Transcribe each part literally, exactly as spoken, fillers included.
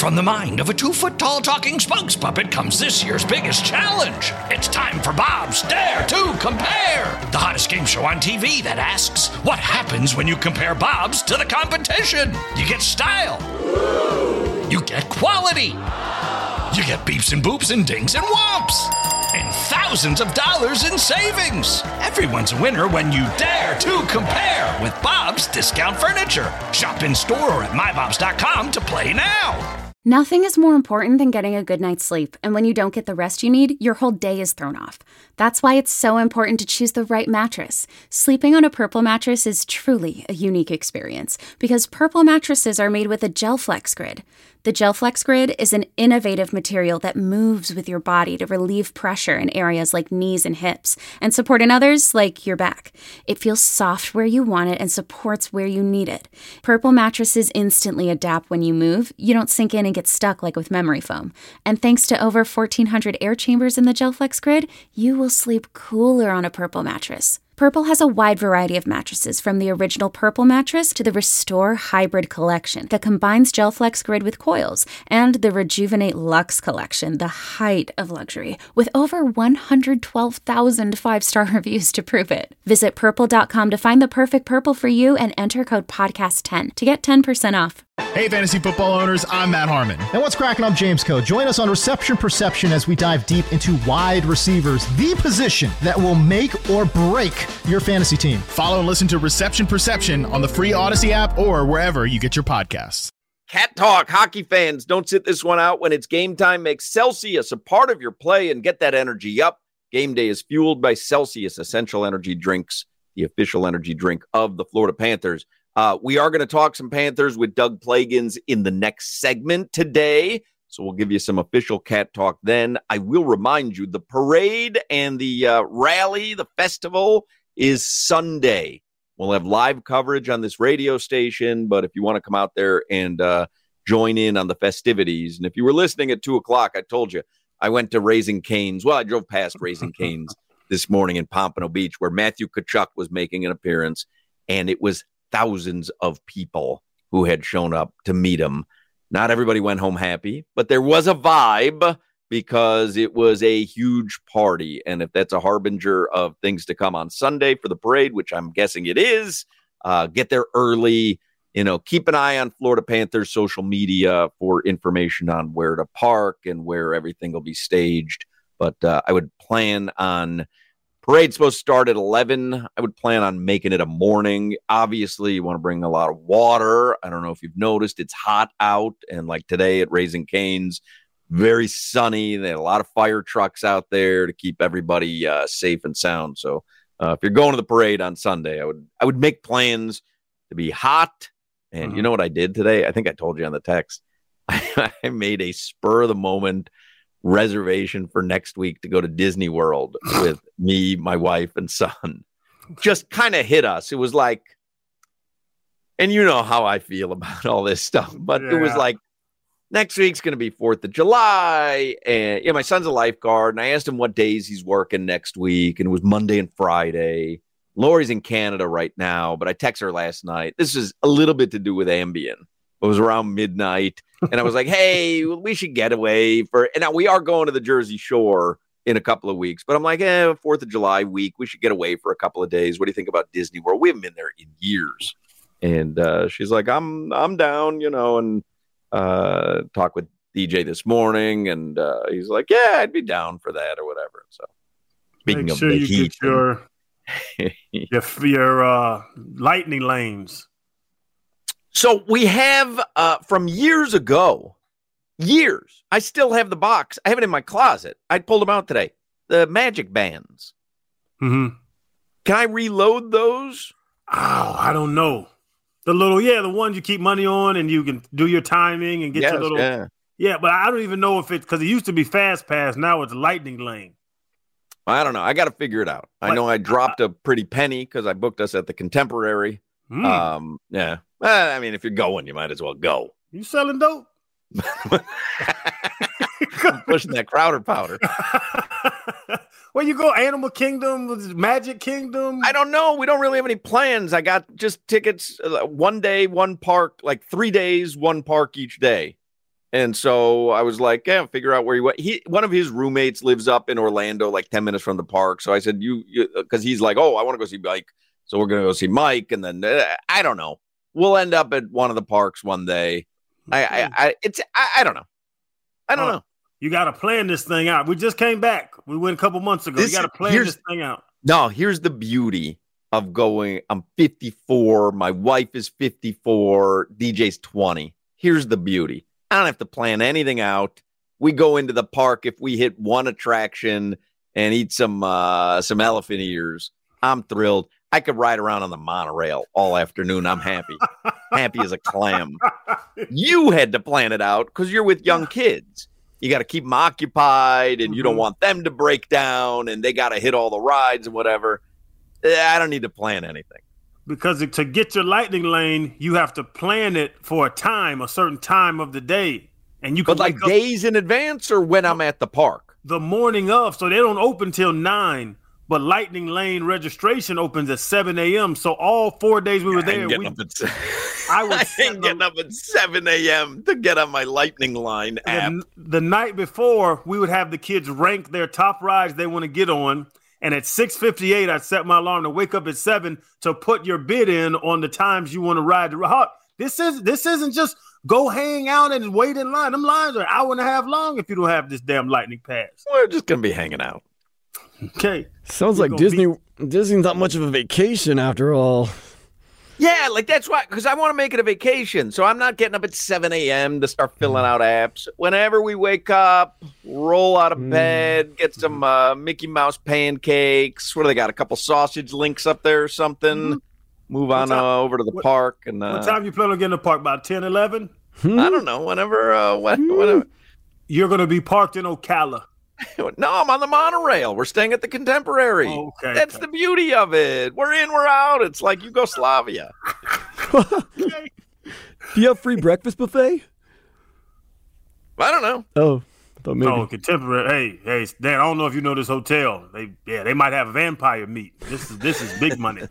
From the mind of a two-foot-tall talking spokes puppet comes this year's biggest challenge. It's time for Bob's Dare to Compare, the hottest game show on T V that asks, what happens when you compare Bobs to the competition? You get style. You get quality. You get beeps and boops and dings and whomps. And thousands of dollars in savings. Everyone's a winner when you dare to compare with Bob's Discount Furniture. Shop in store or at my bobs dot com to play now. Nothing is more important than getting a good night's sleep, and when you don't get the rest you need, your whole day is thrown off. That's why it's so important to choose the right mattress. Sleeping on a Purple mattress is truly a unique experience, because Purple mattresses are made with a GelFlex Grid. The GelFlex Grid is an innovative material that moves with your body to relieve pressure in areas like knees and hips, and support in others like your back. It feels soft where you want it and supports where you need it. Purple mattresses instantly adapt when you move. You don't sink in and get stuck like with memory foam. And thanks to over fourteen hundred air chambers in the GelFlex Grid, you will sleep cooler on a Purple mattress. Purple has a wide variety of mattresses, from the original Purple mattress to the Restore Hybrid collection that combines GelFlex Grid with coils, and the Rejuvenate Luxe collection, the height of luxury, with over one hundred twelve thousand five-star reviews to prove it. Visit purple dot com to find the perfect Purple for you and enter code podcast ten to get ten percent off. Hey, fantasy football owners, I'm Matt Harmon. And what's cracking? I'm James Coe. Join us on Reception Perception as we dive deep into wide receivers, the position that will make or break your fantasy team. Follow and listen to Reception Perception on the free Odyssey app or wherever you get your podcasts. Cat Talk, hockey fans, don't sit this one out when it's game time. Make Celsius a part of your play and get that energy up. Game day is fueled by Celsius Essential Energy Drinks, the official energy drink of the Florida Panthers. Uh, we are going to talk some Panthers with Doug Plagans in the next segment today, so we'll give you some official Cat Talk then. I will remind you, the parade and the uh, rally, the festival, is Sunday. We'll have live coverage on this radio station, but if you want to come out there and uh, join in on the festivities, and if you were listening at two o'clock, I told you, I went to Raising Cane's. Well, I drove past Raising Cane's this morning in Pompano Beach, where Matthew Tkachuk was making an appearance, and it was thousands of people who had shown up to meet him. Not everybody went home happy, but there was a vibe because it was a huge party. And if that's a harbinger of things to come on Sunday for the parade, which I'm guessing it is, uh, get there early. You know, keep an eye on Florida Panthers social media for information on where to park and where everything will be staged. But uh, I would plan on Parade's supposed to start at eleven. I would plan on making it a morning. Obviously, you want to bring a lot of water. I don't know if you've noticed, it's hot out. And like today at Raising Cane's, very sunny. They had a lot of fire trucks out there to keep everybody uh, safe and sound. So uh, if you're going to the parade on Sunday, I would I would make plans to be hot. And mm-hmm. You know what I did today? I think I told you on the text. I made a spur of the moment reservation for next week to go to Disney World with me, my wife, and son. Just kind of hit us. It was like, and you know how I feel about all this stuff, but yeah. It was like, next week's going to be fourth of July. And yeah, my son's a lifeguard, and I asked him what days he's working next week, and it was Monday and Friday. Lori's in Canada right now, but I texted her last night. This is a little bit to do with Ambien. It was around midnight. And I was like, hey, we should get away for, and now we are going to the Jersey Shore in a couple of weeks, but I'm like, eh, fourth of July week, we should get away for a couple of days. What do you think about Disney World? We haven't been there in years. And uh, she's like, I'm, I'm down, you know, and uh, talked with D J this morning, and uh, he's like, yeah, I'd be down for that or whatever. So speaking Make of sure the you heat, get your, your, your uh, lightning lanes. So we have uh, from years ago, years, I still have the box. I have it in my closet. I pulled them out today. The Magic Bands. Mm-hmm. Can I reload those? Oh, I don't know. The little, yeah, the ones you keep money on and you can do your timing and get yes, your little. Yeah. yeah, but I don't even know if it's because it used to be Fast Pass. Now it's Lightning Lane. I don't know. I got to figure it out. I know I dropped a pretty penny because I booked us at the Contemporary. Mm. Um, yeah. Well, I mean, if you're going, you might as well go. You selling dope? Pushing that Crowder powder. Where you go? Animal Kingdom? Magic Kingdom? I don't know. We don't really have any plans. I got just tickets. Uh, one day, one park, like three days, one park each day. And so I was like, yeah, figure out where he went. He, one of his roommates lives up in Orlando, like ten minutes from the park. So I said, you, because he's like, oh, I want to go see Mike. So we're going to go see Mike. And then uh, I don't know. We'll end up at one of the parks one day. I, I, I it's, I, I don't know. I don't oh, know. You got to plan this thing out. We just came back. We went a couple months ago. This, you got to plan this thing out. No, here's the beauty of going. I'm fifty-four. My wife is fifty-four. D J's twenty. Here's the beauty. I don't have to plan anything out. We go into the park. If we hit one attraction and eat some uh, some elephant ears, I'm thrilled. I could ride around on the monorail all afternoon. I'm happy. Happy as a clam. You had to plan it out because you're with young kids. You got to keep them occupied, and mm-hmm. you don't want them to break down, and they got to hit all the rides and whatever. I don't need to plan anything. Because to get your lightning lane, you have to plan it for a time, a certain time of the day. And you can But like days in advance or when I'm at the park? The morning of. So they don't open till nine. But lightning lane registration opens at seven a.m. So all four days we were there, we, at, I was I ain't getting up at seven a.m. to get on my lightning line app. The, the night before, we would have the kids rank their top rides they want to get on. And at six fifty-eight, I'd set my alarm to wake up at seven to put your bid in on the times you want to ride. This, is, this isn't just go hang out and wait in line. Them lines are an hour and a half long if you don't have this damn lightning pass. We're just going to be hanging out. Okay. Sounds like Disney. Be- Disney's not much of a vacation after all. Yeah, like that's why, because I want to make it a vacation. So I'm not getting up at seven a.m. to start filling out apps. Whenever we wake up, roll out of mm. bed, get some uh, Mickey Mouse pancakes. What do they got? A couple sausage links up there or something. Mm-hmm. Move on uh, over to the what, park. And uh, what time you plan on getting to the park? About ten, eleven? Hmm? I don't know. Whenever. Uh, when, whenever. You're going to be parked in Ocala. No, I'm on the monorail. We're staying at the Contemporary. Oh, okay, That's okay. the beauty of it. We're in, we're out. It's like Yugoslavia. Do you have free breakfast buffet? I don't know. Oh, I thought maybe. Oh, Contemporary. Hey, hey, Dan. I don't know if you know this hotel. They, yeah, they might have vampire meat. This is this is big money.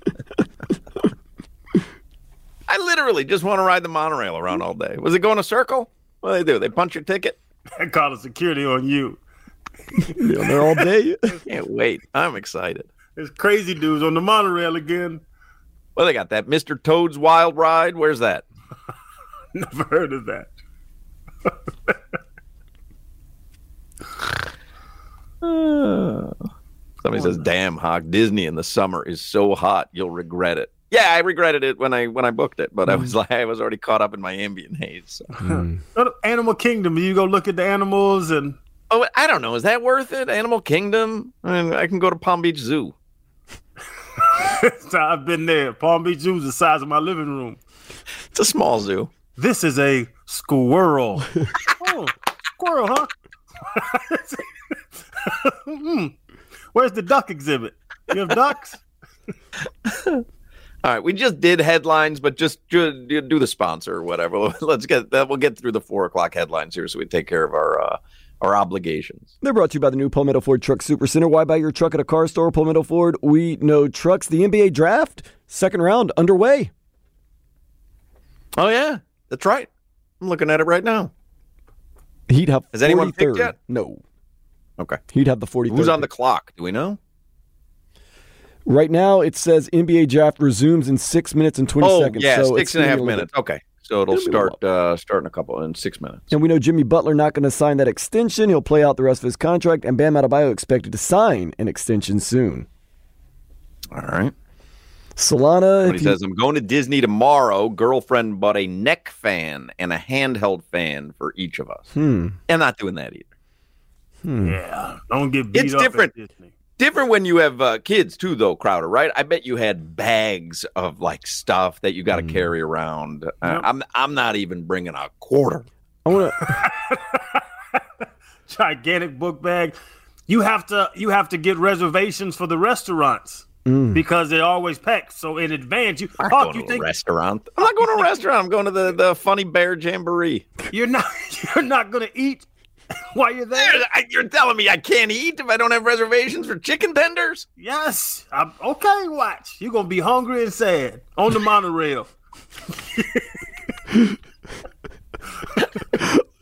I literally just want to ride the monorail around all day. Was it going a circle? What do they do? They punch your ticket? They call the security on you. You're there all day. I can't wait. I'm excited. There's crazy dudes on the monorail again. Well, they got that Mister Toad's Wild Ride. Where's that? Never heard of that. uh, somebody says, "Damn, Hawk, Disney in the summer is so hot, you'll regret it." Yeah, I regretted it when I when I booked it, but mm. I was like, I was already caught up in my ambient haze. So. Mm. Animal Kingdom, you go look at the animals and. Oh, I don't know. Is that worth it? Animal Kingdom? I mean, I can go to Palm Beach Zoo. So I've been there. Palm Beach Zoo is the size of my living room. It's a small zoo. This is a squirrel. Oh, squirrel, huh? hmm. Where's the duck exhibit? You have ducks? All right, we just did headlines, but just do, do the sponsor or whatever. Let's get that. We'll get through the four o'clock headlines here, so we take care of our uh, our obligations. They're brought to you by the new Palmetto Ford Truck Super Center. Why buy your truck at a car store? Palmetto Ford. We know trucks. The N B A draft, second round underway. Oh yeah, that's right. I'm looking at it right now. He'd have. Has anyone picked yet? No. Okay. He'd have the forty-third. Who's on the clock? Do we know? Right now, it says N B A draft resumes in six minutes and twenty oh, seconds. Yeah, so six and a half minutes. Bit. Okay. So it'll start uh, start in a couple in six minutes. And we know Jimmy Butler not going to sign that extension. He'll play out the rest of his contract. And Bam Adebayo expected to sign an extension soon. All right. Solana. He says, I'm going to Disney tomorrow. Girlfriend bought a neck fan and a handheld fan for each of us. Hmm. I'm not doing that either. Hmm. Yeah. Don't get beat it's up different. at Disney. Different when you have uh, kids too, though, Crowder, right? I bet you had bags of like stuff that you got to mm. carry around. Uh, yep. I'm I'm not even bringing a quarter. I want to gigantic book bag. You have to you have to get reservations for the restaurants mm. because they're always packed. So in advance, you I'm oh, going you to think a restaurant? I'm not going to a restaurant. I'm going to the, the Funny Bear Jamboree. You're not you're not going to eat. While you're there, you're telling me I can't eat if I don't have reservations for chicken tenders? Yes. I'm, okay, watch. You're going to be hungry and sad on the monorail.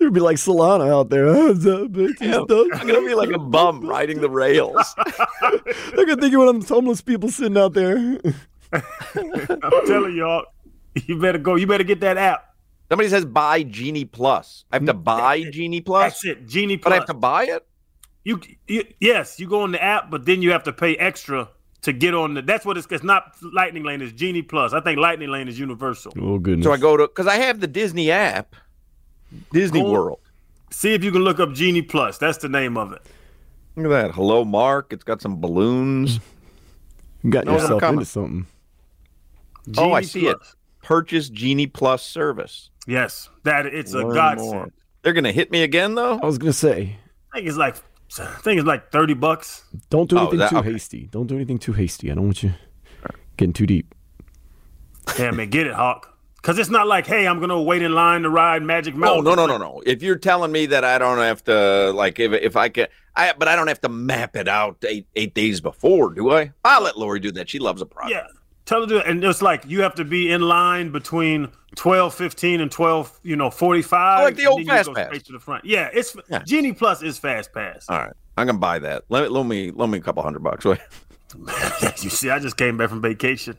You'd be like Solana out there. Yeah, I'm gonna be like a bum riding the rails. I can think of one of those homeless people sitting out there. I'm telling y'all, you better go. You better get that app. Somebody says buy Genie Plus. I have to buy Genie Plus. That's it, Genie Plus. But I have to buy it. You, you yes, you go on the app, but then you have to pay extra to get on the. That's what it's. It's not Lightning Lane. It's Genie Plus. I think Lightning Lane is universal. Oh goodness. So I go to because I have the Disney app, Disney Go, World. See if you can look up Genie Plus. That's the name of it. Look at that. Hello, Mark. It's got some balloons. You got No, yourself I'm into something. oh, I Genie see Plus. it. Purchase Genie Plus service. Yes, that it's a Learn godsend. more. They're gonna hit me again though. I was gonna say, I think it's like. I think it's like thirty bucks. don't do Oh, anything that- too okay. hasty. Don't do anything too hasty. I don't want you getting too deep. Yeah, man, get it, Hawk. Because it's not like, hey, I'm gonna wait in line to ride Magic No, Mountain. no, no, no, no. If you're telling me that I don't have to, like, if if I can, I but I don't have to map it out eight eight days before, do I? I'll let Lori do that. She loves a project. Yeah, tell her to do it. And it's like you have to be in line between twelve fifteen and twelve, you know, forty-five. Oh, like the and old then you Fast go Pass. straight to the front. Yeah, it's Yeah. Genie Plus is Fast Pass. All right, I'm gonna buy that. Let loan me loan me a couple hundred bucks. Wait. You see, I just came back from vacation.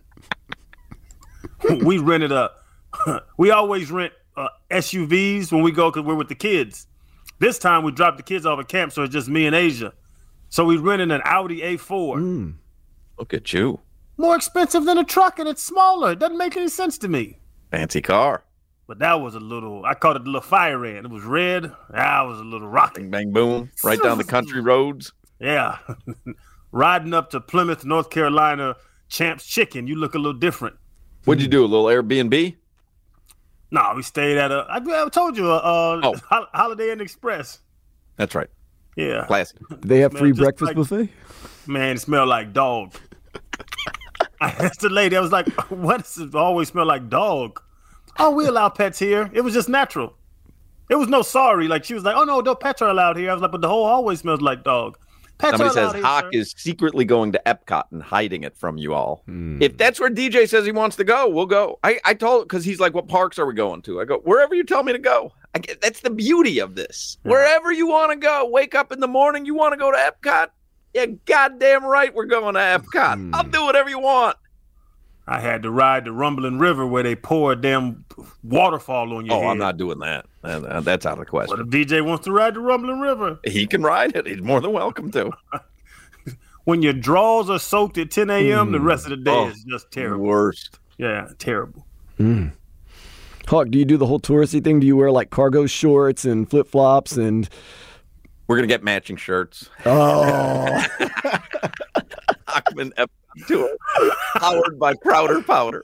We rented a. We always rent uh, S U Vs when we go because we're with the kids. This time we dropped the kids off at camp, so it's just me and Asia. So we rented an Audi A four. Look at you, More expensive than a truck, and it's smaller. It doesn't make any sense to me. fancy car. But that was a little. I called it a little fire ant. It was red. That was a little rocket. Bing bang boom, right down the country roads. Yeah, riding up to Plymouth, North Carolina, Champs Chicken. You look a little different. What'd you do? A little Airbnb? No, we stayed at a. I, I told you, a, uh, Oh. Hol- Holiday Inn Express. That's right. Yeah, Classy. Do they have Man, free just breakfast like- buffet? man, it smelled like dog. I asked the lady. I was like, "What does it always smell like dog?" Oh, we allow pets here. It was just natural. It was no sorry. Like she was like, "Oh no, no pets are allowed here." I was like, "But the whole hallway smells like dog." Pets Somebody are says allowed here, Hawk sir. is secretly going to Epcot and hiding it from you all. If that's where D J says he wants to go, we'll go. I, I told because he's like, "What parks are we going to?" I go, "Wherever you tell me to go." I get, that's the beauty of this. Wherever you want to go, wake up in the morning, you want to go to Epcot. Yeah, goddamn right, we're going to Epcot. I'll do whatever you want. I had to ride the Rumbling River where they pour a damn waterfall on your Oh, head. I'm not doing that. Uh, uh, That's out of the But question. if D J wants to ride the Rumbling River, He can ride it. He's more than welcome to. when your drawers are soaked at ten a.m., the rest of the day Oh, is just terrible. Worst. Yeah, terrible. Hawk, do you do the whole touristy thing? Do you wear like cargo shorts and flip flops and? We're gonna get matching shirts. Oh, Hockman Epcot tour, powered by Crowder Powder.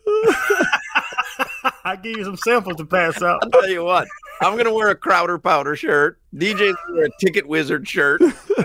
I give you some samples to pass out. I'll tell you what. I'm gonna wear a Crowder Powder shirt. D J's gonna wear a Ticket Wizard shirt.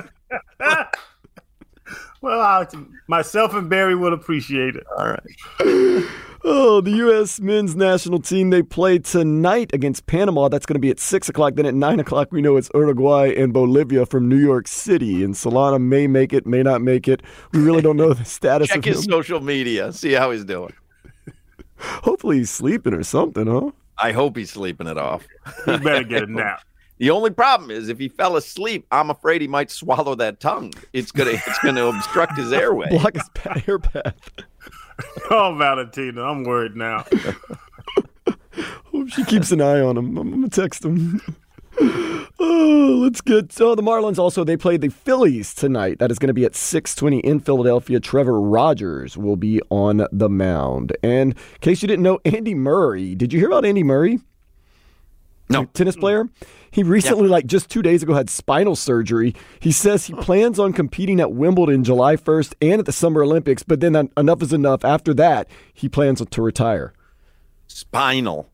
Well, I, myself and Barry will appreciate it. All right. oh, the U S men's national team, they play tonight against Panama. That's going to be at six o'clock. Then at nine o'clock, we know it's Uruguay and Bolivia from New York City. And Solana may make it, may not make it. We really don't know the status Check of his him. social media. See how he's doing. Hopefully he's sleeping or something, huh? I hope he's sleeping it off. You better get a nap. The only problem is if he fell asleep, I'm afraid he might swallow that tongue. It's gonna it's gonna obstruct his airway. Block his pa- air path. Oh, Valentina, I'm worried now. Hope she keeps an eye on him. I'm going to text him. Oh, let's get oh, the Marlins also, they play the Phillies tonight. That is going to be at six twenty in Philadelphia. Trevor Rogers will be on the mound. And in case you didn't know, Andy Murray. Did you hear about Andy Murray? No. The tennis player. He recently, like just two days ago, had spinal surgery. He says he plans on competing at Wimbledon July first and at the Summer Olympics, but then en- enough is enough. After that, he plans to retire. Spinal.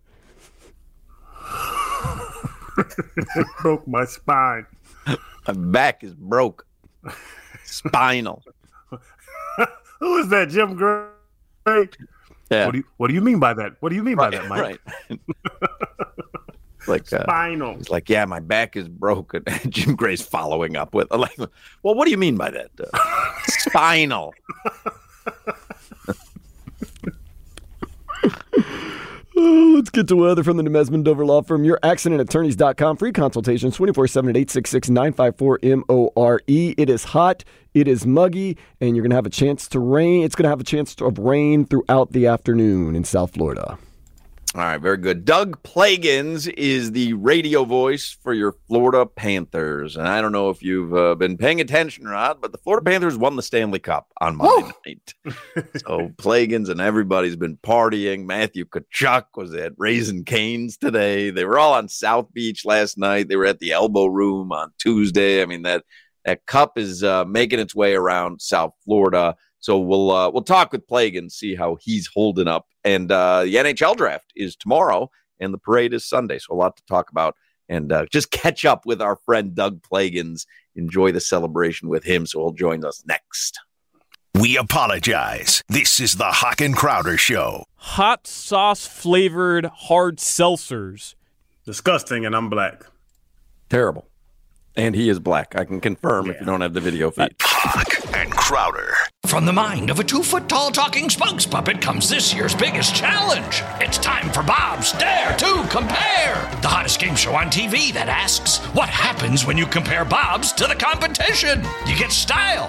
Broke my spine. My back is broke. Spinal. Who is that, Jim Gray? Yeah. What do you What do you mean by that? What do you mean by that, Mike? Right. like uh, Spinal. It's like, yeah, my back is broken. Jim Gray's following up with, like, well, what do you mean by that? Uh, spinal. Oh, let's get to weather from the Nemesman Dover Law Firm. Your accident attorneys dot com. Free consultations twenty-four seven at eight six six, nine five four, M O R E. It is hot. It is muggy. And you're going to have a chance to rain. It's going to have a chance of rain throughout the afternoon in South Florida. All right, very good. Doug Plagans is the radio voice for your Florida Panthers. And I don't know if you've uh, been paying attention or not, but the Florida Panthers won the Stanley Cup on Monday Whoa. night. So Plagans and everybody's been partying. Matthew Tkachuk was at Raising Cane's today. They were all on South Beach last night. They were at the Elbow Room on Tuesday. I mean, that, that cup is uh, making its way around South Florida. So we'll uh, we'll talk with Plagans, see how he's holding up. And uh, the N H L draft is tomorrow, and the parade is Sunday. So a lot to talk about. And uh, just catch up with our friend Doug Plagans. Enjoy the celebration with him. So he'll join us next. We apologize. This is the Hawk and Crowder Show. Hot sauce flavored hard seltzers. Disgusting, and I'm black. Terrible. And he is black. I can confirm yeah. if you don't have the video feed. Hawk and Crowder. From the mind of a two-foot-tall talking spokes puppet comes this year's biggest challenge. It's time for Bob's Dare to Compare, the hottest game show on T V that asks, what happens when you compare Bob's to the competition? You get style.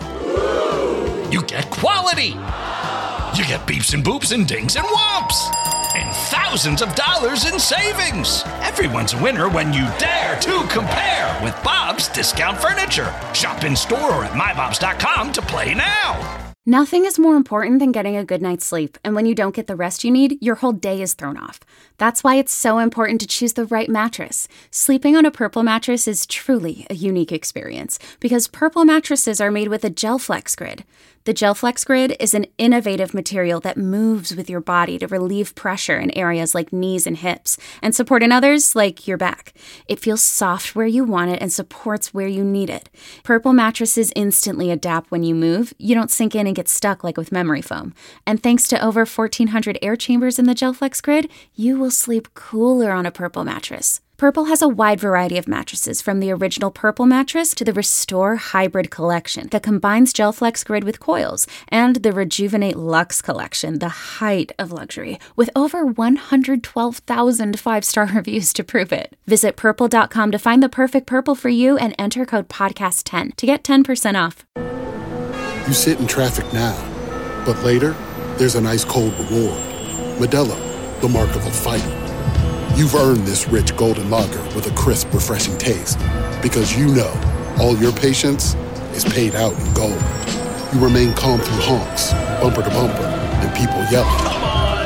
You get quality. You get beeps and boops and dings and whomps. And thousands of dollars in savings. Everyone's a winner when you dare to compare with Bob's Discount Furniture. Shop in store or at my bobs dot com to play now. Nothing is more important than getting a good night's sleep, and when you don't get the rest you need, your whole day is thrown off. That's why it's so important to choose the right mattress. Sleeping on a Purple mattress is truly a unique experience, because Purple mattresses are made with a GelFlex Grid. The GelFlex Grid is an innovative material that moves with your body to relieve pressure in areas like knees and hips, and support in others like your back. It feels soft where you want it and supports where you need it. Purple mattresses instantly adapt when you move. You don't sink in and get stuck like with memory foam. And thanks to over fourteen hundred air chambers in the GelFlex Grid, you will sleep cooler on a Purple mattress. Purple has a wide variety of mattresses, from the original Purple mattress to the Restore Hybrid collection that combines GelFlex Grid with coils, and the Rejuvenate Luxe collection, the height of luxury, with over one hundred twelve thousand five-star reviews to prove it. Visit purple dot com to find the perfect Purple for you and enter code podcast ten to get ten percent off. You sit in traffic now, but later, there's an ice-cold reward. Modelo, the mark of a fighter. You've earned this rich golden lager with a crisp, refreshing taste. Because you know, all your patience is paid out in gold. You remain calm through honks, bumper to bumper, and people yelling. Come on,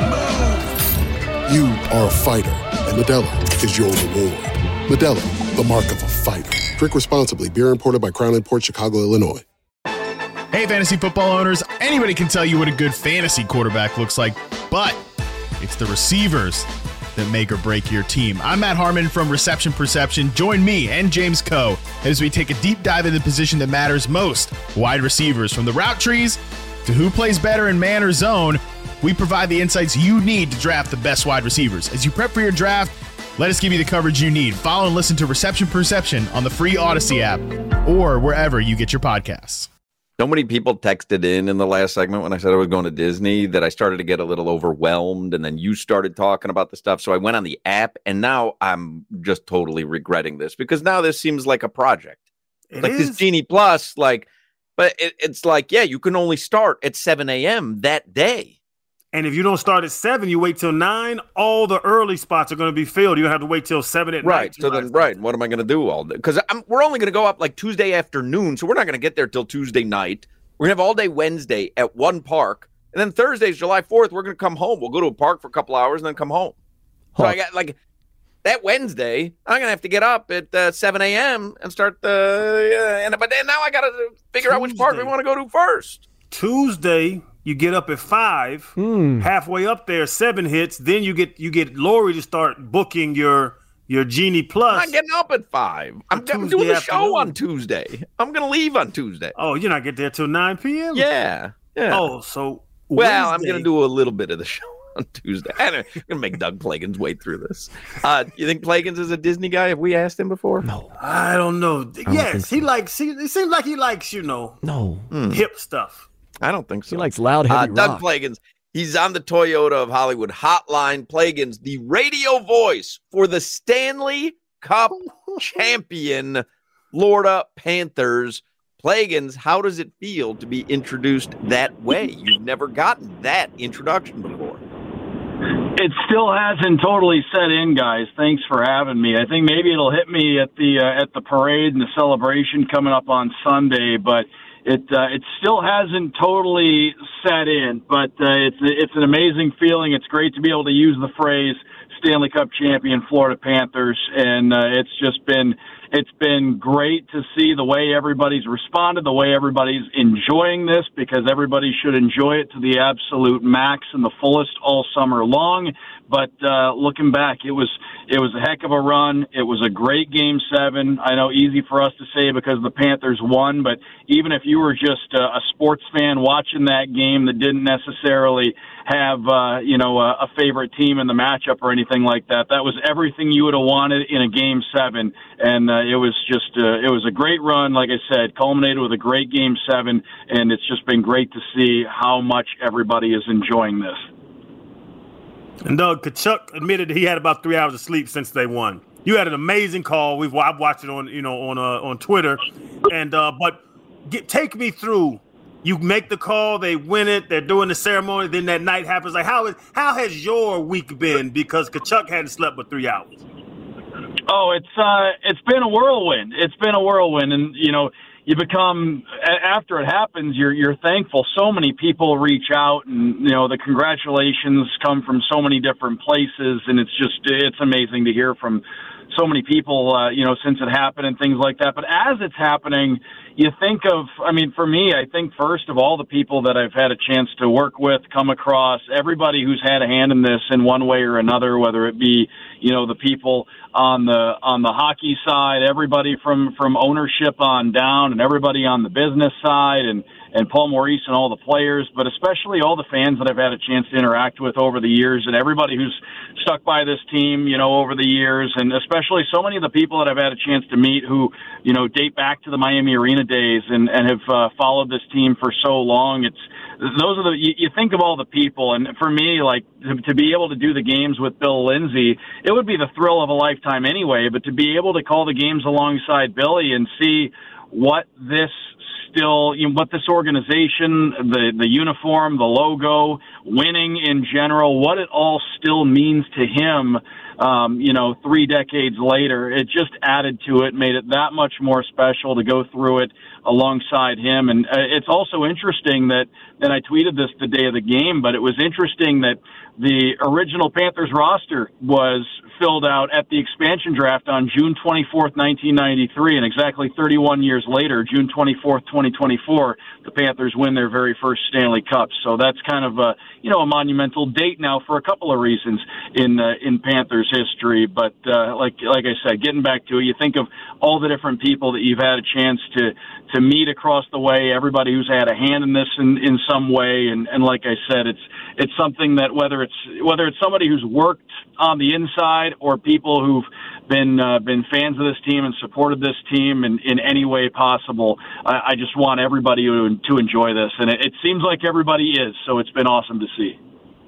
move! You are a fighter, and Modelo is your reward. Modelo, the mark of a fighter. Drink responsibly. Beer imported by Crown Imports, Chicago, Illinois. Hey, fantasy football owners, anybody can tell you what a good fantasy quarterback looks like, but it's the receivers that make or break your team. I'm Matt Harmon from Reception Perception. Join me and James Coe as we take a deep dive into the position that matters most, wide receivers. From the route trees to who plays better in man or zone, we provide the insights you need to draft the best wide receivers. As you prep for your draft, let us give you the coverage you need. Follow and listen to Reception Perception on the free Odyssey app or wherever you get your podcasts. So many people texted in in the last segment when I said I was going to Disney that I started to get a little overwhelmed, and then you started talking about the stuff. So I went on the app, and now I'm just totally regretting this, because now this seems like a project. It like is. this Genie Plus, like, but it, it's like, yeah, you can only start at seven a.m. that day. And if you don't start at seven, you wait till nine, all the early spots are going to be filled. You don't have to wait till seven at right. night. So then, right. What am I going to do all day? Because we're only going to go up like Tuesday afternoon. So we're not going to get there till Tuesday night. We're going to have all day Wednesday at one park. And then Thursday's July fourth, we're going to come home. We'll go to a park for a couple hours and then come home. Huh. So I got like that Wednesday, I'm going to have to get up at uh, seven a.m. and start the, uh, and but then now I got to figure Tuesday. out which park we want to go to first. Tuesday, you get up at five, hmm. halfway up there, seven hits. Then you get you get Lori to start booking your your Genie Plus. I'm not getting up at five. I'm, I'm doing the afternoon. show on Tuesday. I'm going to leave on Tuesday. Oh, you're not get there till nine p.m.? Yeah. yeah. Oh, so Well, Wednesday. I'm going to do a little bit of the show on Tuesday. I'm going to make Doug Plagans wait through this. Uh, you think Plagans is a Disney guy? Have we asked him before? No. I don't know. I yes, don't he likes, he, it seems like he likes, you know, no hmm. hip stuff. I don't think so. He likes loud, heavy uh, Doug rock. Plagans. He's on the Toyota of Hollywood hotline. Plagans, the radio voice for the Stanley Cup champion Florida Panthers. Plagans, how does it feel to be introduced that way? You've never gotten that introduction before. It still hasn't totally set in, guys. Thanks for having me. I think maybe it'll hit me at the uh, at the parade and the celebration coming up on Sunday, but it uh, it still hasn't totally set in. But uh, it's it's an amazing feeling. It's great to be able to use the phrase Stanley Cup champion Florida Panthers, and uh, it's just been it's been great to see the way everybody's responded, the way everybody's enjoying this, because everybody should enjoy it to the absolute max and the fullest all summer long. But uh, looking back, it was it was a heck of a run. It was a great Game seven. I know easy for us to say because the Panthers won, but even if you were just a, a sports fan watching that game that didn't necessarily have uh, you know a, a favorite team in the matchup or anything like that, that was everything you would have wanted in a Game seven. And uh, it was just uh, it was a great run, like I said, culminated with a great Game seven, and it's just been great to see how much everybody is enjoying this. And Doug, Tkachuk admitted he had about three hours of sleep since they won. You had an amazing call. We've I've watched it on you know on uh, on Twitter, and uh, but get, take me through. You make the call, they win it, they're doing the ceremony, then that night happens. Like how is how has your week been? Because Tkachuk hadn't slept but three hours. Oh, it's uh, it's been a whirlwind. It's been a whirlwind, and you know. You become, after it happens, you're you're thankful. So many people reach out, and you know the congratulations come from so many different places, and it's just it's amazing to hear from so many people, uh, you know, since it happened and things like that. But as it's happening, you think of, I mean, for me, I think first of all the people that I've had a chance to work with, come across, everybody who's had a hand in this in one way or another, whether it be, you know, the people on the on the hockey side, everybody from, from ownership on down, and everybody on the business side, and, and Paul Maurice and all the players, but especially all the fans that I've had a chance to interact with over the years, and everybody who's stuck by this team, you know, over the years, and especially so many of the people that I've had a chance to meet who, you know, date back to the Miami Arena days and, and have uh, followed this team for so long. It's those are the you, you think of all the people, and for me, like to, to be able to do the games with Bill Lindsay, it would be the thrill of a lifetime anyway. But to be able to call the games alongside Billy and see what this still, you know, what this organization, the the uniform, the logo, winning in general, what it all still means to him. Um, you know, three decades later, it just added to it, made it that much more special to go through it alongside him. And uh, it's also interesting that, and I tweeted this the day of the game, but it was interesting that the original Panthers roster was filled out at the expansion draft on June twenty-fourth, nineteen ninety-three, and exactly thirty-one years later, June twenty-fourth, twenty twenty-four, the Panthers win their very first Stanley Cup. So that's kind of a, you know, a monumental date now for a couple of reasons in uh, in Panthers history. But uh, like like I said, getting back to it, you think of all the different people that you've had a chance to to meet across the way, everybody who's had a hand in this in, in some way, and, and like I said, it's it's something that whether it's whether it's somebody who's worked on the inside or people who've been uh, been fans of this team and supported this team in, in any way possible, I, I just want everybody to, to enjoy this, and it, it seems like everybody is, so it's been awesome to see.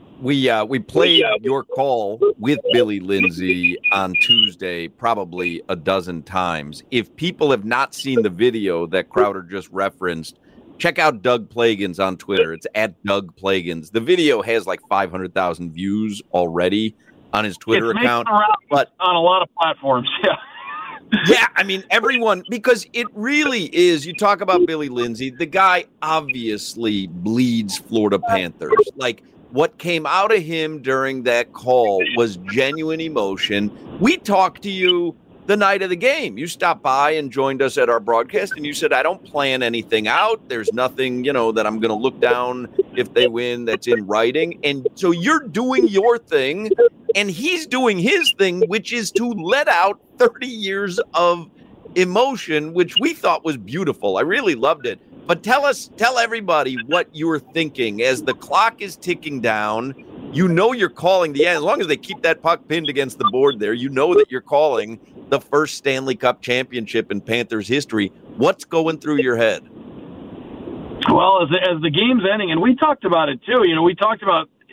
We uh, we played your call with Billy Lindsay on Tuesday probably a dozen times. If people have not seen the video that Crowder just referenced, check out Doug Plagans on Twitter. It's at Doug Plagans. The video has like five hundred thousand views already on his Twitter it's account. But on a lot of platforms, yeah. Yeah, I mean, everyone, because it really is, you talk about Billy Lindsay, the guy obviously bleeds Florida Panthers. Like, what came out of him during that call was genuine emotion. We talked to you the night of the game. You stopped by and joined us at our broadcast, and you said, I don't plan anything out. There's nothing, you know, that I'm going to look down if they win that's in writing. And so you're doing your thing, and he's doing his thing, which is to let out thirty years of emotion, which we thought was beautiful. I really loved it. But tell us, tell everybody what you were thinking as the clock is ticking down. You know you're calling the end. As long as they keep that puck pinned against the board there, you know that you're calling the first Stanley Cup championship in Panthers history. What's going through your head? Well, as, as the game's ending, and we talked about it too, you know, we talked about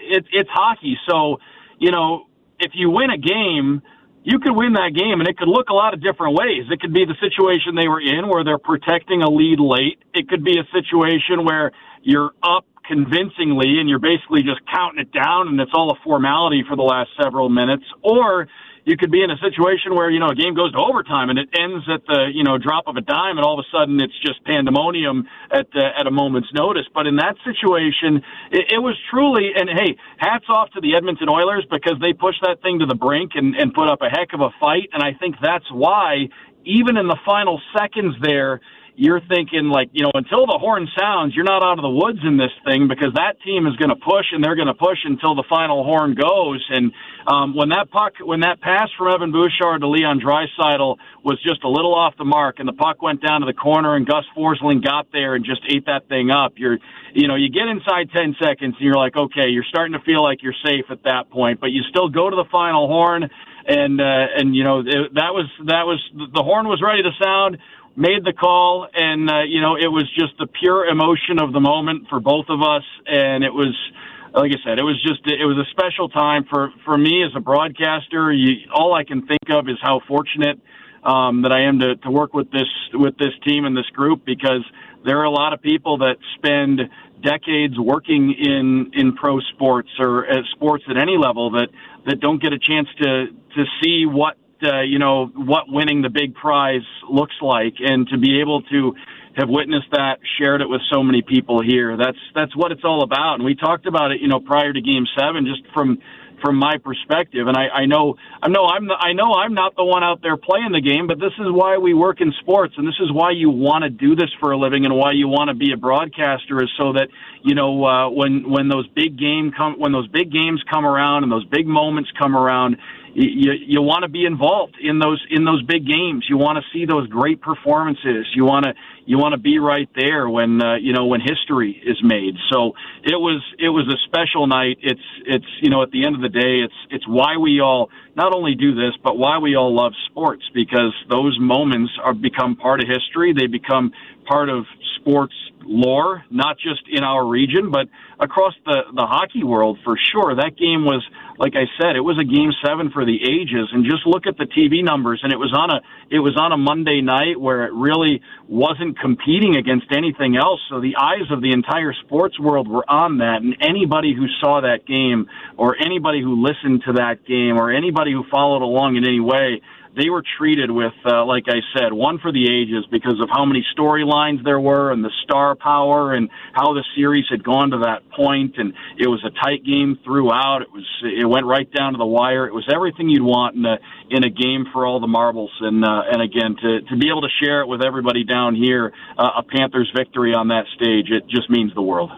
it, it's hockey. So, you know, if you win a game, you could win that game, and it could look a lot of different ways. It could be the situation they were in where they're protecting a lead late. It could be a situation where you're up convincingly and you're basically just counting it down and it's all a formality for the last several minutes. Or you could be in a situation where, you know, a game goes to overtime and it ends at the, you know, drop of a dime, and all of a sudden it's just pandemonium at uh, at a moment's notice. But in that situation, it, it was truly, and hey, hats off to the Edmonton Oilers, because they pushed that thing to the brink and, and put up a heck of a fight. And I think that's why, even in the final seconds there, you're thinking, like, you know, until the horn sounds, you're not out of the woods in this thing, because that team is going to push, and they're going to push until the final horn goes. And um, when that puck, when that pass from Evan Bouchard to Leon Draisaitl was just a little off the mark, and the puck went down to the corner, and Gus Forsling got there and just ate that thing up, you're, you know, you get inside ten seconds, and you're like, okay, you're starting to feel like you're safe at that point, but you still go to the final horn, and uh, and you know it, that was that was the horn was ready to sound. Made the call, and, uh, you know, it was just the pure emotion of the moment for both of us, and it was, like I said, it was just, it was a special time for, for me as a broadcaster. You, all I can think of is how fortunate um, that I am to, to work with this, with this team and this group, because there are a lot of people that spend decades working in, in pro sports or uh, sports at any level that, that don't get a chance to, to see what, Uh, you know, what winning the big prize looks like, and to be able to have witnessed that, shared it with so many people here. That's that's what it's all about. And we talked about it, you know, prior to Game Seven, just from from my perspective. And I, I know I know I'm the, I know I'm not the one out there playing the game, but this is why we work in sports, and this is why you want to do this for a living, and why you want to be a broadcaster, is so that, you know, uh, when when those big game come when those big games come around and those big moments come around, You, you want to be involved in those in those big games. You want to see those great performances. You want to you want to be right there when uh, you know when history is made. So it was it was a special night. It's it's you know at the end of the day, it's it's why we all not only do this, but why we all love sports, because those moments are become part of history. They become part of sports lore, not just in our region, but across the, the hockey world for sure. That game was, like I said, it was a game seven for the ages, and just look at the T V numbers. And it was on a, it was on a Monday night where it really wasn't competing against anything else. So the eyes of the entire sports world were on that, and anybody who saw that game, or anybody who listened to that game, or anybody who followed along in any way, they were treated with, uh, like I said, one for the ages, because of how many storylines there were and the star power and how the series had gone to that point. And it was a tight game throughout. It was, it went right down to the wire. It was everything you'd want in a, in a game for all the marbles. And, uh, and again, to, to be able to share it with everybody down here, uh, a Panthers victory on that stage, it just means the world.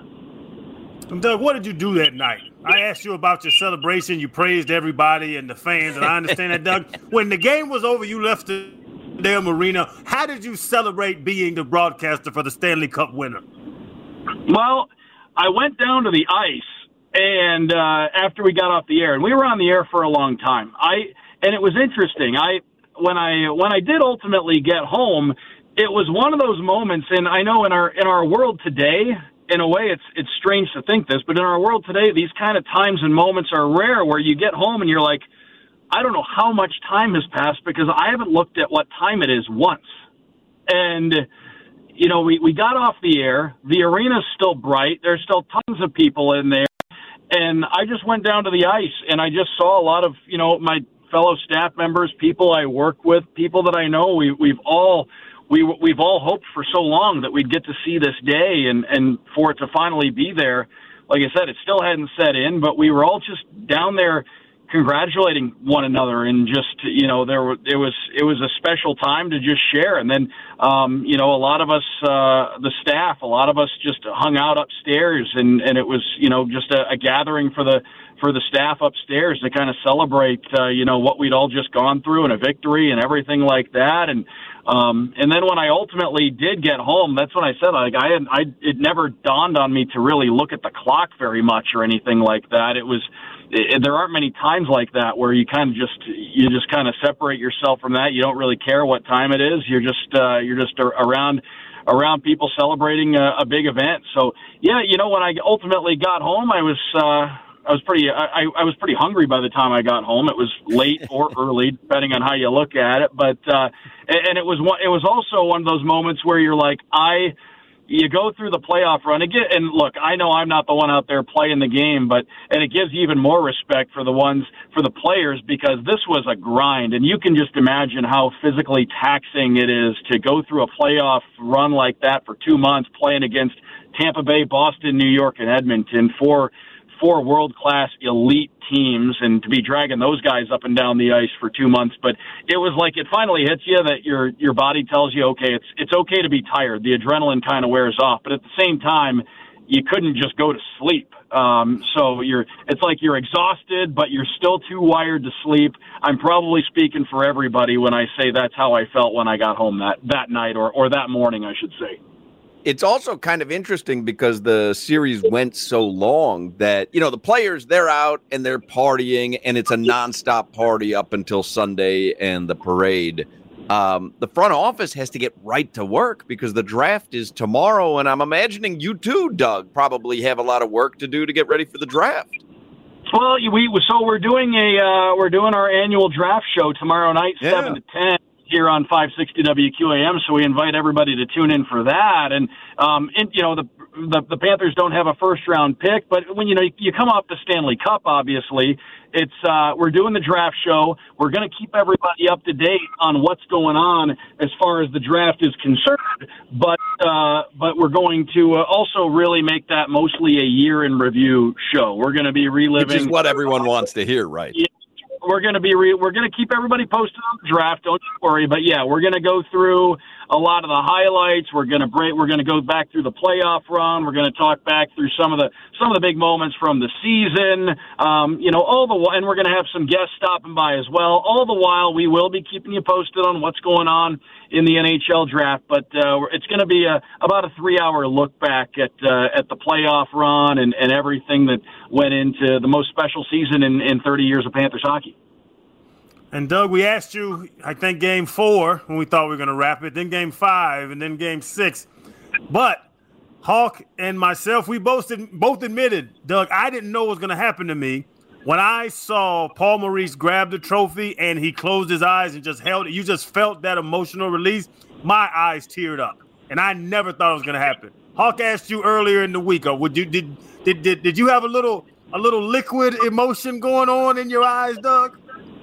Doug, what did you do that night? I asked you about your celebration. You praised everybody and the fans, and I understand that, Doug. When the game was over, you left the damn arena. How did you celebrate being the broadcaster for the Stanley Cup winner? Well, I went down to the ice, and uh, after we got off the air, and we were on the air for a long time. I and it was interesting. I when I when I did ultimately get home, it was one of those moments, and I know in our in our world today, in a way, it's it's strange to think this, but in our world today, these kind of times and moments are rare, where you get home and you're like, I don't know how much time has passed, because I haven't looked at what time it is once. And, you know, we, we got off the air. The arena's still bright. There's still tons of people in there. And I just went down to the ice, and I just saw a lot of, you know, my fellow staff members, people I work with, people that I know. We, we've all... We, we've all hoped for so long that we'd get to see this day, and, and for it to finally be there. Like I said, it still hadn't set in, but we were all just down there congratulating one another, and just, you know, there were, it was, it was a special time to just share. And then, um, you know, a lot of us, uh, the staff, a lot of us just hung out upstairs, and, and it was, you know, just a, a gathering for the, for the staff upstairs to kind of celebrate, uh, you know, what we'd all just gone through, and a victory and everything like that. And, Um, and then when I ultimately did get home, that's when I said, like, I had, I, it never dawned on me to really look at the clock very much or anything like that. It was, it, there aren't many times like that where you kind of just, you just kind of separate yourself from that. You don't really care what time it is. You're just, uh, you're just around, around people celebrating a, a big event. So yeah, you know, when I ultimately got home, I was, uh, I was pretty I, I was pretty hungry by the time I got home. It was late or early, depending on how you look at it. But uh, and it was one, it was also one of those moments where you're like, I. You go through the playoff run again, and look, I know I'm not the one out there playing the game, but and it gives even more respect for the ones for the players because this was a grind, and you can just imagine how physically taxing it is to go through a playoff run like that for two months, playing against Tampa Bay, Boston, New York, and Edmonton, four four world-class elite teams, and to be dragging those guys up and down the ice for two months. But it was like it finally hits you that your your body tells you, okay, it's it's okay to be tired. The adrenaline kind of wears off, but at the same time, you couldn't just go to sleep. Um, so you're it's like you're exhausted, but you're still too wired to sleep. I'm probably speaking for everybody when I say that's how I felt when I got home that that night or or that morning, I should say. It's also kind of interesting because the series went so long that, you know, the players, they're out and they're partying and it's a nonstop party up until Sunday and the parade. Um, the front office has to get right to work because the draft is tomorrow. And I'm imagining you too, Doug, probably have a lot of work to do to get ready for the draft. Well, we so we're doing a uh, we're doing our annual draft show tomorrow night, yeah. seven to ten. Here on five sixty W Q A M, so we invite everybody to tune in for that. And, um, and you know, the, the the Panthers don't have a first-round pick, but when, you know, you, you come off the Stanley Cup, obviously, it's uh, we're doing the draft show. We're going to keep everybody up to date on what's going on as far as the draft is concerned, but uh, but we're going to uh, also really make that mostly a year-in-review show. We're going to be reliving... Which is what everyone wants to hear, right? Yeah. We're going to be re- we're going to keep everybody posted on the draft. Don't you worry. But yeah, we're going to go through a lot of the highlights. We're going to break. We're going to go back through the playoff run. We're going to talk back through some of the some of the big moments from the season. Um, you know, all the and we're going to have some guests stopping by as well. All the while, we will be keeping you posted on what's going on in the N H L draft. But uh, it's going to be a, about a three-hour look back at uh, at the playoff run and, and everything that went into the most special season in, in thirty years of Panthers hockey. And, Doug, we asked you, I think, game four when we thought we were going to wrap it, then game five, and then game six. But Hawk and myself, we both, both admitted, Doug, I didn't know what was going to happen to me. When I saw Paul Maurice grab the trophy and he closed his eyes and just held it, you just felt that emotional release, my eyes teared up. And I never thought it was going to happen. Hawk asked you earlier in the week, or would you, did, did, did, did you have a little, a little liquid emotion going on in your eyes, Doug?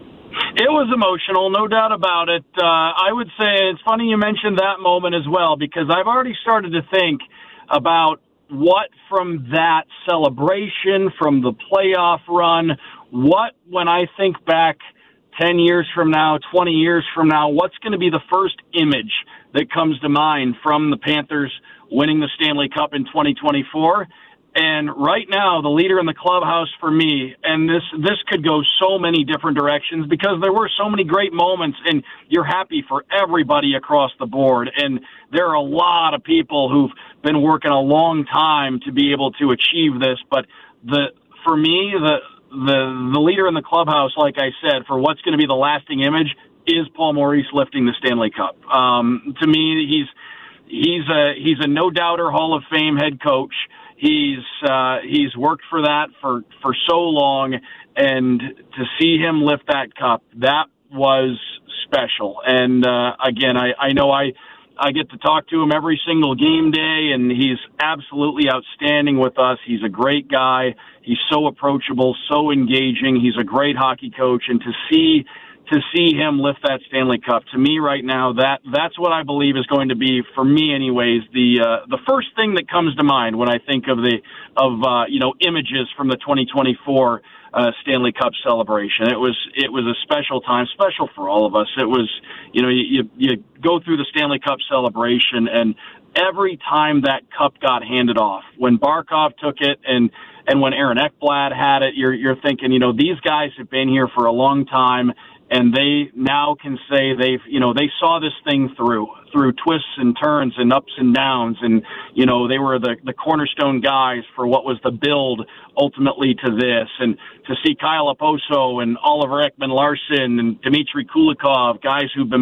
It was emotional, no doubt about it. Uh, I would say it's funny you mentioned that moment as well, because I've already started to think about what from that celebration, from the playoff run, what when I think back ten years from now, twenty years from now, what's going to be the first image that comes to mind from the Panthers winning the Stanley Cup in twenty twenty-four? And right now, the leader in the clubhouse for me, and this this could go so many different directions because there were so many great moments, and you're happy for everybody across the board. And there are a lot of people who've been working a long time to be able to achieve this. But the for me, the the the leader in the clubhouse, like I said, for what's going to be the lasting image is Paul Maurice lifting the Stanley Cup. Um, to me, he's he's a he's a no-doubter Hall of Fame head coach. He's uh, he's worked for that for, for so long, and to see him lift that cup, that was special. And uh, again, I, I know I I get to talk to him every single game day, and he's absolutely outstanding with us. He's a great guy. He's so approachable, so engaging. He's a great hockey coach, and to see to see him lift that Stanley Cup, to me right now, that that's what I believe is going to be, for me anyways, the uh, the first thing that comes to mind when I think of the of uh, you know images from the twenty twenty-four uh, Stanley Cup celebration. It was it was a special time, special for all of us. It was, you know, you you go through the Stanley Cup celebration, and every time that cup got handed off, when Barkov took it and and when Aaron Ekblad had it, you're you're thinking, you know, these guys have been here for a long time. And they now can say they've, you know, they saw this thing through, through twists and turns and ups and downs. And, you know, they were the, the cornerstone guys for what was the build ultimately to this. And to see Kyle Okposo and Oliver Ekman-Larsson and Dmitry Kulikov, guys who've been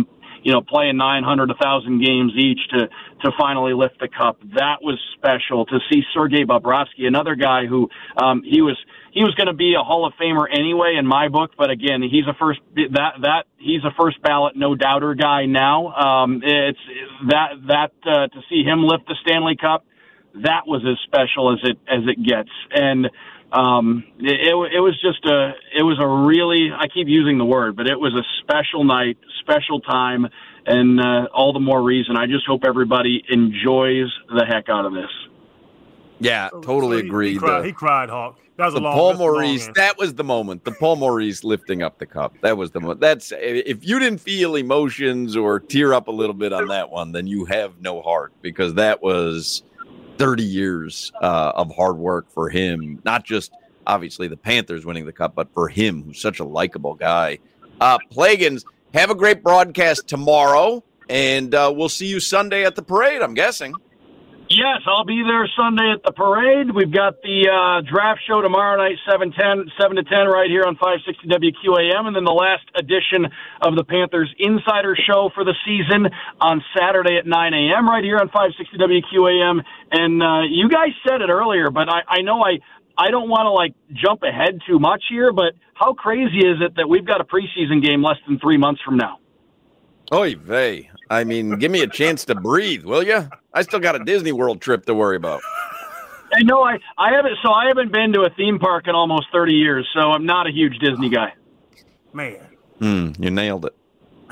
you know, playing nine hundred, one thousand games each to, to finally lift the cup. That was special. To see Sergei Bobrovsky, another guy who um, he was he was going to be a Hall of Famer anyway in my book, but again, he's a first that that he's a first ballot no doubter guy now. Um, it's that that uh, to see him lift the Stanley Cup, that was as special as it as it gets. And um, it, it was just a it was a really, I keep using the word, but it was a special night, special time, and uh, all the more reason. I just hope everybody enjoys the heck out of this. Yeah, totally so he, agree. He cried, the, he cried, Hawk. That was the a long, Paul that's a long Maurice. answer. That was the moment. The Paul Maurice lifting up the cup. That was the moment. That's if you didn't feel emotions or tear up a little bit on that one, then you have no heart, because that was thirty years uh, of hard work for him. Not just obviously the Panthers winning the cup, but for him, who's such a likable guy. Uh, Plagans, have a great broadcast tomorrow, and uh, we'll see you Sunday at the parade, I'm guessing. Yes, I'll be there Sunday at the parade. We've got the uh, draft show tomorrow night, seven to ten, right here on five sixty W Q A M, and then the last edition of the Panthers Insider Show for the season on Saturday at nine a.m. right here on five sixty W Q A M. And uh, you guys said it earlier, but I, I know I, I don't want to, like, jump ahead too much here, but how crazy is it that we've got a preseason game less than three months from now? Oy vey. I mean, give me a chance to breathe, will you? I still got a Disney World trip to worry about. I know I, I haven't so I haven't been to a theme park in almost thirty years, so I'm not a huge Disney guy. Man. Hmm, you nailed it.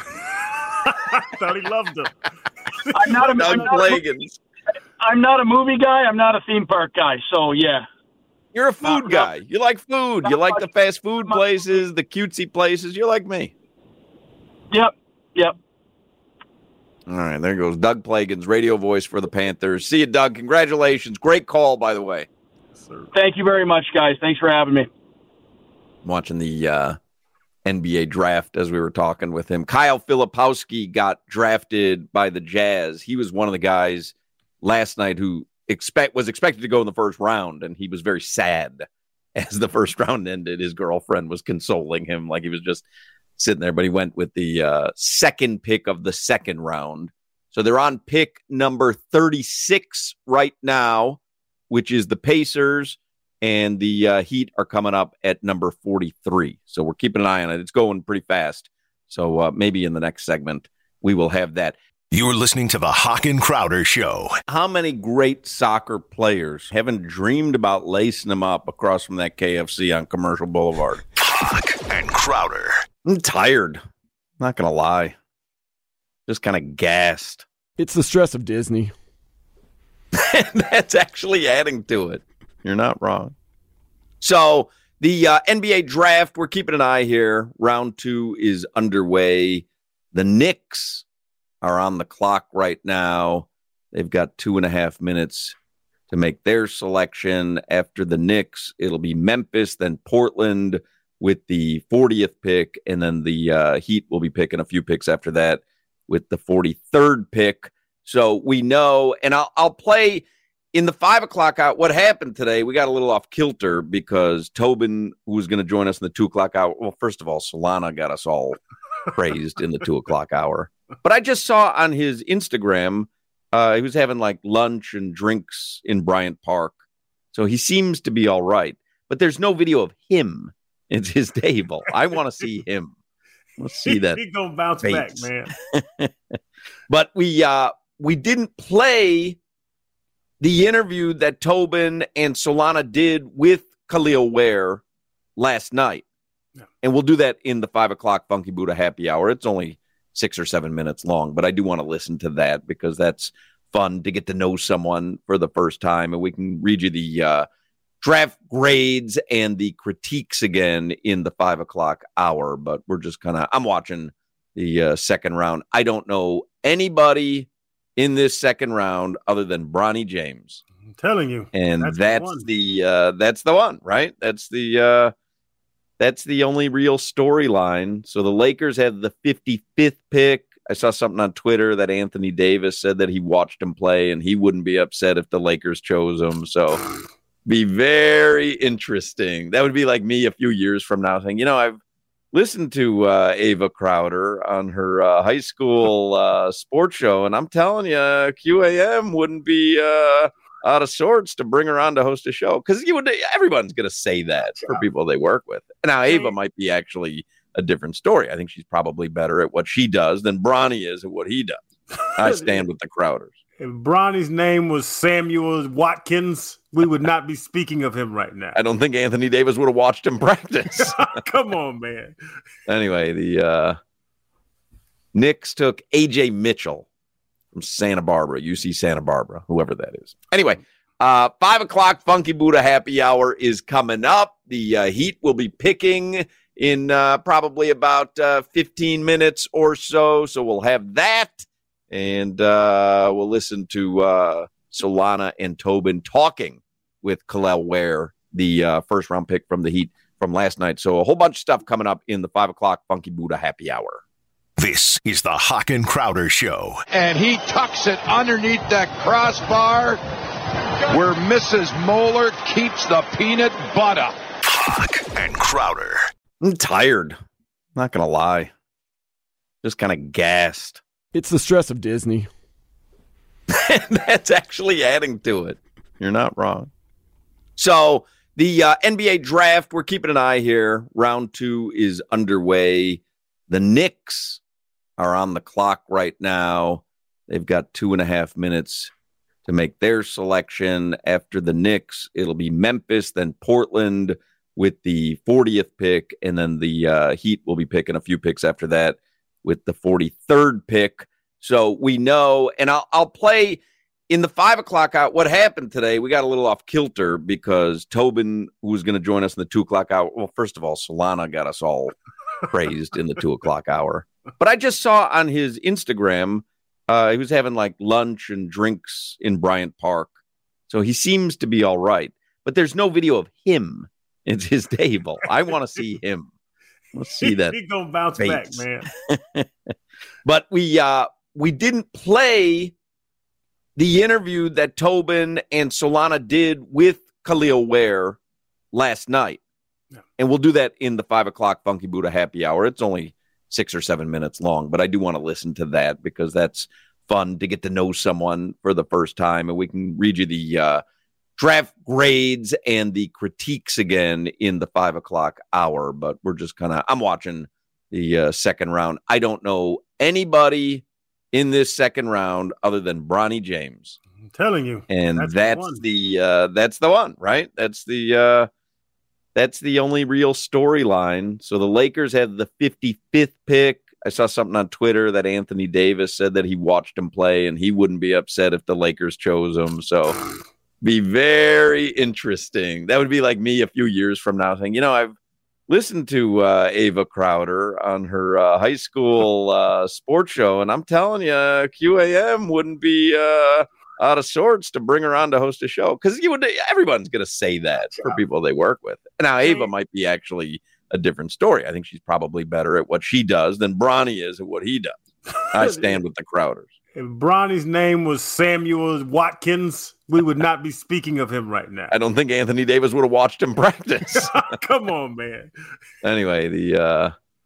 I thought he loved him. I'm not a, Doug I'm not Plagans. a, I'm not a movie guy. I'm not a theme park guy. So, yeah. You're a food Not- guy. not- You like food. You not like much- the fast food not much. places, the cutesy places. You're like me. Yep. Yep. All right, there goes Doug Plagans, radio voice for the Panthers. See you, Doug. Congratulations. Great call, by the way. Thank you very much, guys. Thanks for having me. Watching the uh, N B A draft as we were talking with him. Kyle Filipowski got drafted by the Jazz. He was one of the guys last night who expect was expected to go in the first round, and he was very sad as the first round ended. His girlfriend was consoling him like he was just sitting there, but he went with the uh, second pick of the second round. So they're on pick number thirty-six right now, which is the Pacers, and the uh, Heat are coming up at number forty-three. So we're keeping an eye on it. It's going pretty fast. So uh, maybe in the next segment, we will have that. You're listening to the Hawk and Crowder Show. How many great soccer players haven't dreamed about lacing them up across from that K F C on Commercial Boulevard? Hawk and Crowder. I'm tired. Not going to lie. Just kind of gassed. It's the stress of Disney. That's actually adding to it. You're not wrong. So the uh, N B A draft, we're keeping an eye here. Round two is underway. The Knicks are on the clock right now. They've got two and a half minutes to make their selection. After the Knicks, it'll be Memphis, then Portland with the fortieth pick, and then the uh, Heat will be picking a few picks after that with the forty-third pick. So we know, and I'll, I'll play in the five o'clock hour. What happened today, we got a little off kilter because Tobin, who was going to join us in the two o'clock hour, well, first of all, Solana got us all praised in the two o'clock hour. But I just saw on his Instagram, uh, he was having like lunch and drinks in Bryant Park. So he seems to be all right. But there's no video of him. It's his table. I want to see him. Let's see that. He gonna bounce face. back, man. But we uh, we didn't play the interview that Tobin and Solana did with Khalil Ware last night. Yeah. And we'll do that in the five o'clock Funky Buddha happy hour. It's only six or seven minutes long, but I do want to listen to that because that's fun to get to know someone for the first time. And we can read you the uh, draft grades and the critiques again in the five o'clock hour, but we're just kind of, I'm watching the uh, second round. I don't know anybody in this second round other than Bronny James. I'm telling you. And that's, that's the, the uh, that's the one, right? That's the, uh, that's the only real storyline. So the Lakers have the fifty-fifth pick. I saw something on Twitter that Anthony Davis said that he watched him play and he wouldn't be upset if the Lakers chose him. So be very interesting. That would be like me a few years from now saying, you know, I've listened to uh, Ava Crowder on her uh, high school uh, sports show, and I'm telling you, Q A M wouldn't be uh, out of sorts to bring her on to host a show, because you would. Everyone's going to say that for people they work with. Now, Ava might be actually a different story. I think she's probably better at what she does than Bronny is at what he does. I stand with the Crowders. If Bronny's name was Samuel Watkins, we would not be speaking of him right now. I don't think Anthony Davis would have watched him practice. Come on, man. Anyway, the uh, Knicks took A J Mitchell from Santa Barbara, U C Santa Barbara, whoever that is. Anyway, uh, five o'clock Funky Buddha Happy Hour is coming up. The uh, Heat will be picking in uh, probably about uh, fifteen minutes or so. So we'll have that, and uh, we'll listen to uh, Solana and Tobin talking with Kel'el Ware, the uh, first-round pick from the Heat from last night. So a whole bunch of stuff coming up in the five o'clock Funky Buddha Happy Hour. This is the Hawk and Crowder Show. And he tucks it underneath that crossbar where Missus Moeller keeps the peanut butter. Hawk and Crowder. I'm tired. Not going to lie. Just kind of gassed. It's the stress of Disney. That's actually adding to it. You're not wrong. So the uh, N B A draft, we're keeping an eye here. Round two is underway. The Knicks are on the clock right now. They've got two and a half minutes to make their selection. After the Knicks, it'll be Memphis, then Portland with the fortieth pick, and then the uh, Heat will be picking a few picks after that with the forty-third pick. So we know, and I'll, I'll play in the five o'clock out. What happened today, we got a little off kilter because Tobin, who was going to join us in the two o'clock hour, well, first of all, Solana got us all praised in the two o'clock hour. But I just saw on his Instagram, uh, he was having like lunch and drinks in Bryant Park. So he seems to be all right. But there's no video of him. It's his table. I want to see him. Let's see that. He's going to bounce face. back, man. But we uh, we didn't play the interview that Tobin and Solana did with Kel'el Ware last night. Yeah. And we'll do that in the five o'clock Funky Buddha Happy Hour. It's only six or seven minutes long, but I do want to listen to that because that's fun to get to know someone for the first time. And we can read you the uh, draft grades and the critiques again in the five o'clock hour. But we're just kind of, I'm watching the uh, second round. I don't know anybody in this second round other than Bronny James. I'm telling you. And that's, that's the, the uh, that's the one, right? That's the, uh, That's the only real storyline. So the Lakers have the fifty-fifth pick. I saw something on Twitter that Anthony Davis said that he watched him play and he wouldn't be upset if the Lakers chose him. So be very interesting. That would be like me a few years from now saying, you know, I've listened to uh, Ava Crowder on her uh, high school uh, sports show, and I'm telling you, Q A M wouldn't be uh, out of sorts to bring her on to host a show, because you would. Everyone's going to say that for people they work with. Now, Ava might be actually a different story. I think she's probably better at what she does than Bronny is at what he does. I stand with the Crowders. If Bronny's name was Samuel Watkins, we would not be speaking of him right now. I don't think Anthony Davis would have watched him practice. Come on, man. Anyway, the uh,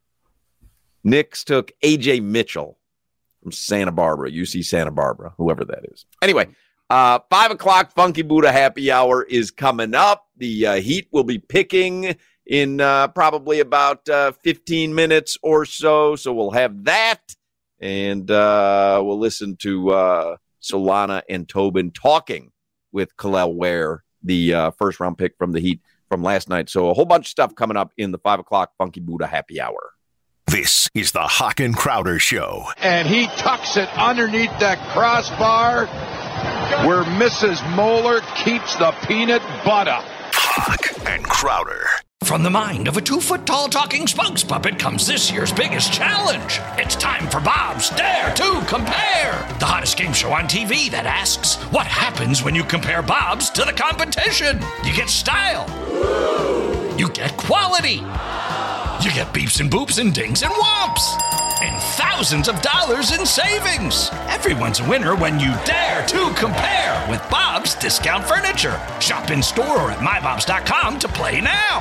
Knicks took A J Mitchell from Santa Barbara, U C Santa Barbara, whoever that is. Anyway, uh, five o'clock Funky Buddha Happy Hour is coming up. The uh, Heat will be picking in uh, probably about uh, fifteen minutes or so. So we'll have that. And uh, we'll listen to uh, Solana and Tobin talking with Kel'el Ware, the uh, first-round pick from the Heat from last night. So a whole bunch of stuff coming up in the five o'clock Funky Buddha Happy Hour. This is the Hawk and Crowder Show. And he tucks it underneath that crossbar where Missus Moeller keeps the peanut butter. Hawk and Crowder. From the mind of a two-foot-tall talking spokes puppet comes this year's biggest challenge. It's time for Bob's Dare to Compare, the hottest game show on T V that asks, what happens when you compare Bob's to the competition? You get style. You get quality. You get beeps and boops and dings and whomps. And thousands of dollars in savings. Everyone's a winner when you dare to compare with Bob's Discount Furniture. Shop in store or at my bobs dot com to play now.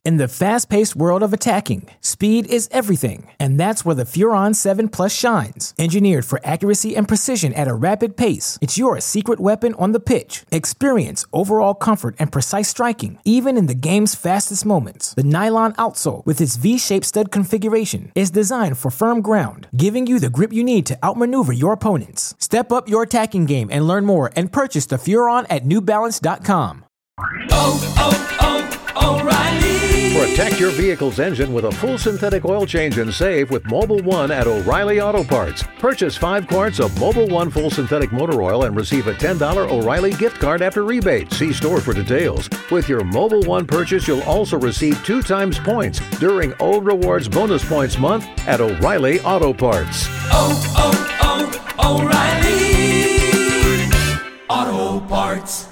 In the fast-paced world of attacking, speed is everything, and that's where the Furon seven Plus shines. Engineered for accuracy and precision at a rapid pace, it's your secret weapon on the pitch. Experience overall comfort and precise striking, even in the game's fastest moments. The nylon outsole, with its V-shaped stud configuration, is designed for firm ground, giving you the grip you need to outmaneuver your opponents. Step up your attacking game and learn more and purchase the Furon at new balance dot com. Oh, oh, oh, O'Reilly! Protect your vehicle's engine with a full synthetic oil change and save with Mobil one at O'Reilly Auto Parts. Purchase five quarts of Mobil one full synthetic motor oil and receive a ten dollars O'Reilly gift card after rebate. See store for details. With your Mobil one purchase, you'll also receive two times points during O Rewards Bonus Points Month at O'Reilly Auto Parts. Oh, oh, oh, O'Reilly Auto Parts.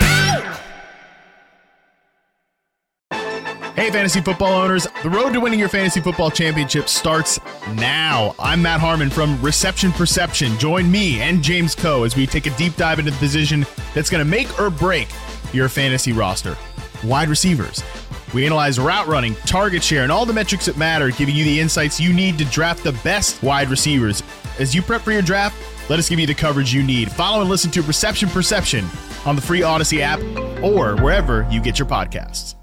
Hey, fantasy football owners. The road to winning your fantasy football championship starts now. I'm Matt Harmon from Reception Perception. Join me and James Coe as we take a deep dive into the position that's going to make or break your fantasy roster. Wide receivers. We analyze route running, target share, and all the metrics that matter, giving you the insights you need to draft the best wide receivers. As you prep for your draft, let us give you the coverage you need. Follow and listen to Reception Perception on the free Odyssey app or wherever you get your podcasts.